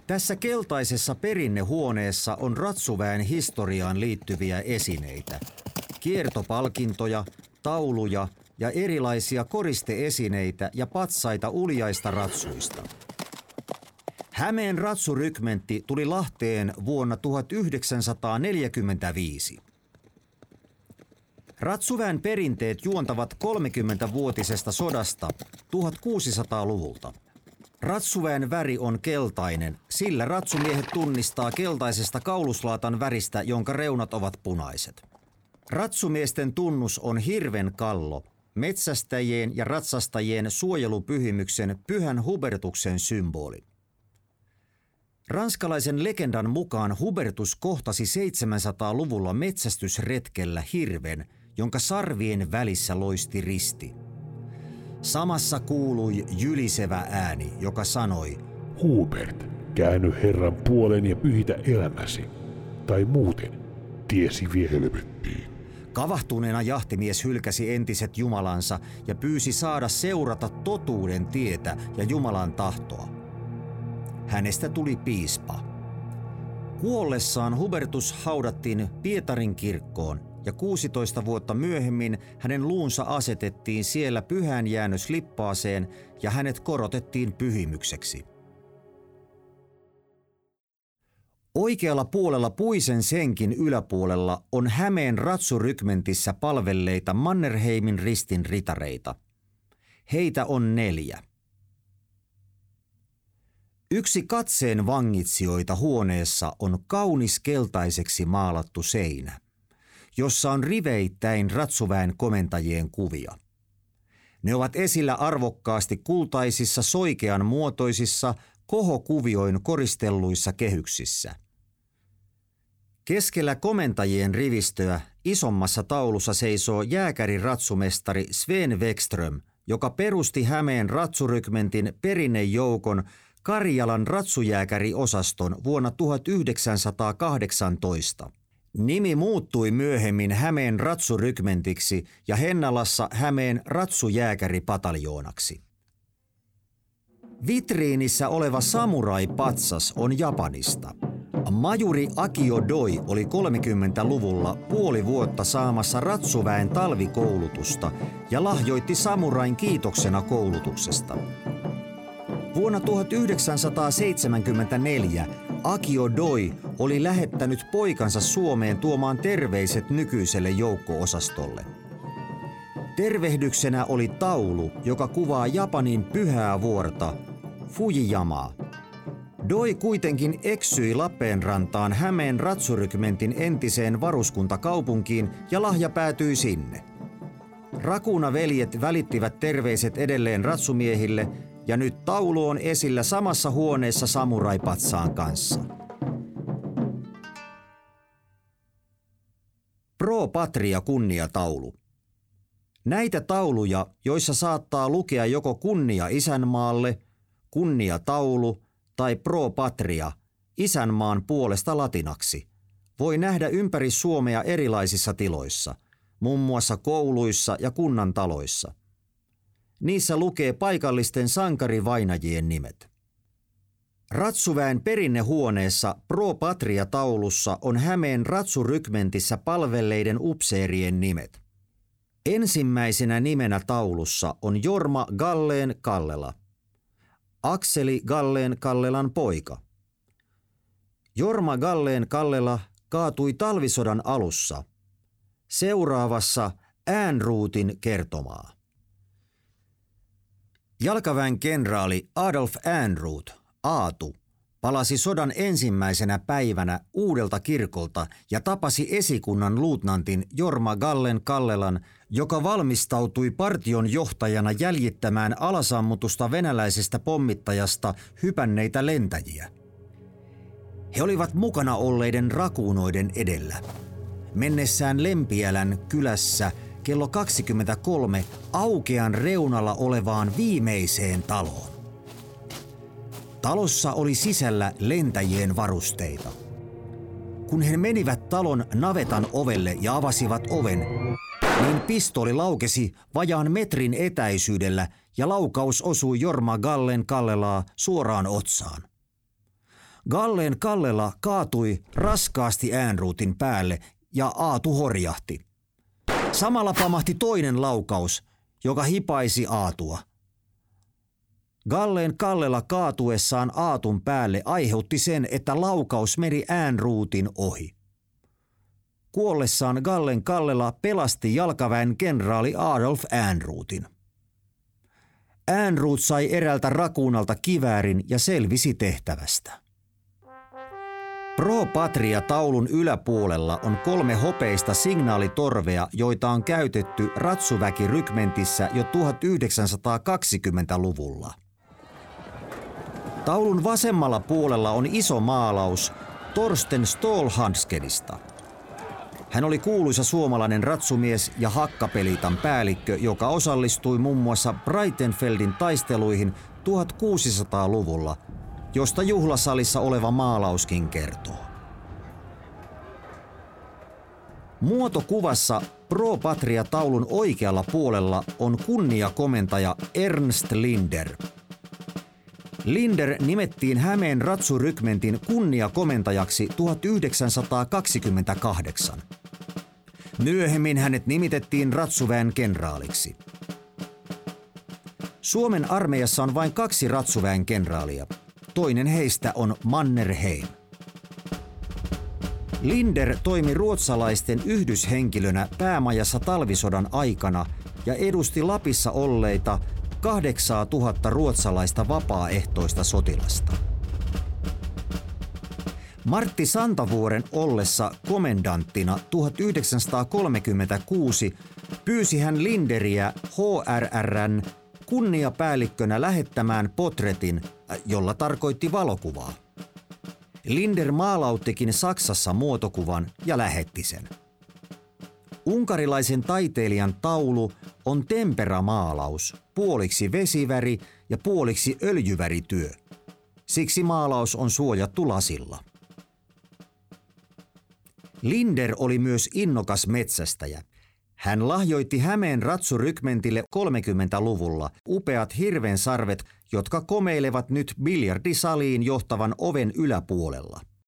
Tässä keltaisessa perinnehuoneessa on ratsuväen historiaan liittyviä esineitä. Kiertopalkintoja, tauluja ja erilaisia koristeesineitä ja patsaita uljaista ratsuista. Hämeen ratsurykmentti tuli Lahteen vuonna 1945. Ratsuväen perinteet juontavat 30-vuotisesta sodasta 1600-luvulta. Ratsuväen väri on keltainen, sillä ratsumiehet tunnistaa keltaisesta kauluslaatan väristä, jonka reunat ovat punaiset. Ratsumiesten tunnus on hirven kallo, metsästäjien ja ratsastajien suojelupyhimyksen Pyhän Hubertuksen symboli. Ranskalaisen legendan mukaan Hubertus kohtasi 700-luvulla metsästysretkellä hirven, jonka sarvien välissä loisti risti. Samassa kuului jylisevä ääni, joka sanoi: Hubert, käänny Herran puoleen ja pyhitä elämäsi, tai muuten tiesi vie helvettiin. Kavahtuneena jahtimies hylkäsi entiset jumalansa ja pyysi saada seurata totuuden tietä ja Jumalan tahtoa. Hänestä tuli piispa. Kuollessaan Hubertus haudattiin Pietarin kirkkoon ja 16 vuotta myöhemmin hänen luunsa asetettiin siellä pyhäänjäännöslippaaseen ja hänet korotettiin pyhimykseksi. Oikealla puolella puisen senkin yläpuolella on Hämeen ratsurykmentissä palvelleita Mannerheimin ristin ritareita. Heitä on 4. Yksi katseen vangitsijoita huoneessa on kaunis keltaiseksi maalattu seinä, jossa on riveittäin ratsuväen komentajien kuvia. Ne ovat esillä arvokkaasti kultaisissa soikean muotoisissa kohokuvioin koristelluissa kehyksissä. Keskellä komentajien rivistöä isommassa taulussa seisoo jääkäriratsumestari Sven Wexström, joka perusti Hämeen ratsurykmentin perinnejoukon Karjalan ratsujääkäriosaston vuonna 1918. Nimi muuttui myöhemmin Hämeen ratsurykmentiksi ja Hennalassa Hämeen ratsujääkäripataljónaksi. Vitriinissä oleva samurai-patsas on Japanista. Majuri Akio Doi oli 30-luvulla puoli vuotta saamassa ratsuväen talvikoulutusta ja lahjoitti samurain kiitoksena koulutuksesta. Vuonna 1974 Akio Doi oli lähettänyt poikansa Suomeen tuomaan terveiset nykyiselle joukko-osastolle. Tervehdyksenä oli taulu, joka kuvaa Japanin pyhää vuorta, Fujiyamaa. Doi kuitenkin eksyi Lappeenrantaan Hämeen ratsurykmentin entiseen varuskuntakaupunkiin ja lahja päätyi sinne. Rakuna-veljet välittivät terveiset edelleen ratsumiehille ja nyt taulu on esillä samassa huoneessa samuraipatsaan kanssa. Pro Patria kunniataulu. Näitä tauluja, joissa saattaa lukea joko kunnia isänmaalle, kunniataulu tai Pro Patria, isänmaan puolesta latinaksi, voi nähdä ympäri Suomea erilaisissa tiloissa, muun muassa kouluissa ja kunnantaloissa. Niissä lukee paikallisten sankarivainajien nimet. Ratsuväen perinnehuoneessa Pro Patria-taulussa on Hämeen ratsurykmentissä palvelleiden upseerien nimet. Ensimmäisenä nimenä taulussa on Jorma Galleen Kallela, Akseli Galleen Kallelan poika. Jorma Galleen Kallela kaatui talvisodan alussa. Seuraavassa Ehrnroothin kertomaa. Jalkaväen kenraali Adolf Ehrnrooth, Aatu, palasi sodan ensimmäisenä päivänä Uudelta kirkolta ja tapasi esikunnan luutnantin Jorma Galleen Kallelan, joka valmistautui partion johtajana jäljittämään alasammutusta venäläisestä pommittajasta hypänneitä lentäjiä. He olivat mukana olleiden rakuunoiden edellä. Mennessään Lempiälän kylässä kello 23 aukean reunalla olevaan viimeiseen taloon. Talossa oli sisällä lentäjien varusteita. Kun he menivät talon navetan ovelle ja avasivat oven, niin pistooli laukesi vajaan metrin etäisyydellä ja laukaus osui Jorma Galleen Kallelaa suoraan otsaan. Gallen Kallela kaatui raskaasti Eänruutin päälle ja Aatu horjahti. Samalla pamahti toinen laukaus, joka hipaisi Aatua. Gallen Kallela kaatuessaan Aatun päälle aiheutti sen, että laukaus meni Eänruutin ohi. Kuollessaan Gallen Kallela pelasti jalkaväen kenraali Adolf Eänruutin. Eänruut sai eräältä rakuunalta kiväärin ja selvisi tehtävästä. Pro Patria-taulun yläpuolella on 3 hopeista signaalitorvea, joita on käytetty ratsuväkirykmentissä jo 1920-luvulla. Taulun vasemmalla puolella on iso maalaus Torsten Stålhandskedista. Hän oli kuuluisa suomalainen ratsumies ja hakkapelitan päällikkö, joka osallistui muun muassa Breitenfeldin taisteluihin 1600-luvulla, josta juhlasalissa oleva maalauskin kertoo. Muotokuvassa Pro Patria-taulun oikealla puolella on kunniakomentaja Ernst Linder. Linder nimettiin Hämeen ratsurykmentin kunniakomentajaksi 1928. Myöhemmin hänet nimitettiin ratsuväen kenraaliksi. Suomen armeijassa on vain 2 ratsuväen kenraalia. Toinen heistä on Mannerheim. Linder toimi ruotsalaisten yhdyshenkilönä päämajassa talvisodan aikana ja edusti Lapissa olleita 8000 ruotsalaista vapaaehtoista sotilasta. Martti Santavuoren ollessa komendanttina 1936 pyysi hän Linderiä HRR:n kunniapäällikkönä lähettämään potretin, jolla tarkoitti valokuvaa. Linder maalauttikin Saksassa muotokuvan ja lähetti sen. Unkarilaisen taiteilijan taulu on temperamaalaus, puoliksi vesiväri ja puoliksi öljyvärityö. Siksi maalaus on suojattu lasilla. Linder oli myös innokas metsästäjä. Hän lahjoitti Hämeen ratsurykmentille 30-luvulla upeat hirvensarvet, jotka komeilevat nyt biljardisaliin johtavan oven yläpuolella.